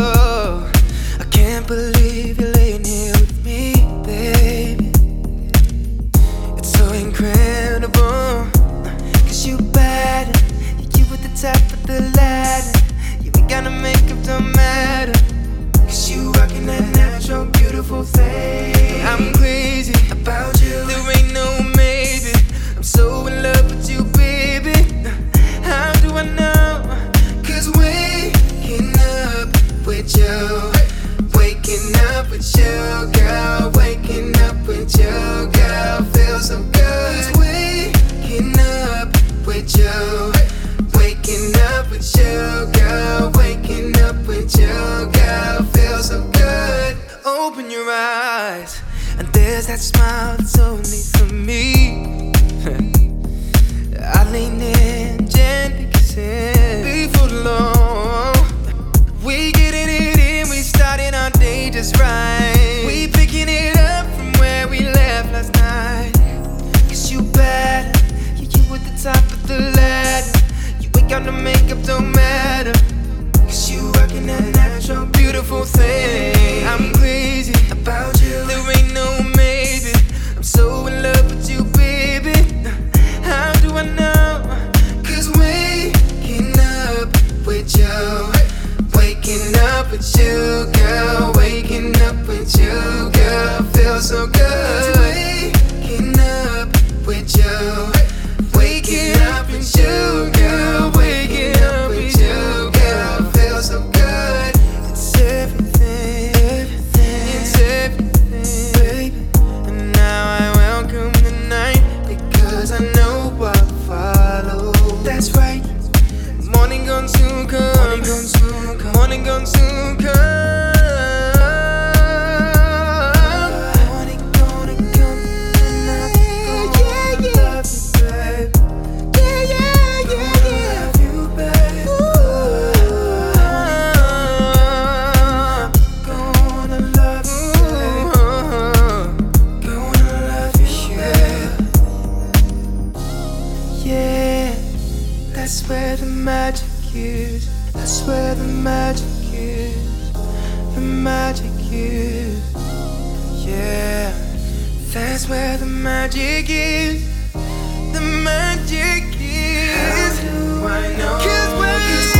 Oh, I can't believe you're laying here with me, baby. It's so incredible, 'cause you bad. You at the top of the ladder. You ain't gotta make up, don't matter, 'cause you rockin' that natural, beautiful thing. I'm crazy about you, there ain't no maybe. I'm so in love with you, baby. How do I know? 'Cause waking up with you, waking up with you, girl. Waking up with you, girl, feels so good. 'Cause waking up with you, waking up with you, girl. Waking up with you, girl, feels so good. Open your eyes, and there's that smile that's only for me. I lean in gently kissing before long. We getting it in, we starting our day just right. We picking it up from where we left last night. 'Cause you bad, yeah, you at the top of the ladder. You ain't got no makeup, don't matter, 'cause you rockin' that natural, beautiful thing. I'm crazy about you, there ain't no maybe. I'm so in love with you, baby. How do I know? 'Cause waking up with you, waking up with you, girl. Waking up with you, girl, feels so good. 'Cause waking up with you, waking up with you, girl. Waking up with you, girl, feels so good. It's everything, it's everything, baby. And now I welcome the night, because I know I'll follow. That's right. Morning gonna soon come. Morning gonna soon come. Morning gonna soon come. Morning gonna come, and I'm gonna love you, babe. Yeah, yeah, yeah, yeah. Love you, babe. Gonna love you, babe. Gonna love you, babe. Yeah, that's where the magic is. That's where the magic is. The magic is. Yeah, that's where the magic is. The magic is. How do I know? 'Cause